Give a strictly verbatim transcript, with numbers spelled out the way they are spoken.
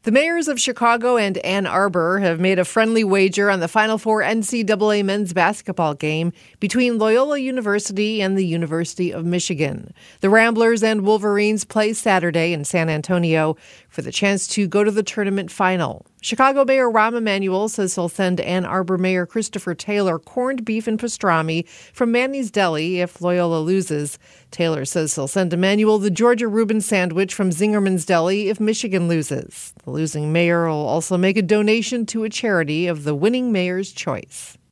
The mayors of Chicago and Ann Arbor have made a friendly wager on the Final Four N C double A men's basketball game between Loyola University and the University of Michigan. The Ramblers and Wolverines play Saturday in San Antonio for the chance to go to the tournament final. Chicago Mayor Rahm Emanuel says he'll send Ann Arbor Mayor Christopher Taylor corned beef and pastrami from Manny's Deli if Loyola loses. Taylor says he'll send Emanuel the Georgia Reuben sandwich from Zingerman's Deli if Michigan loses. The losing mayor will also make a donation to a charity of the winning mayor's choice.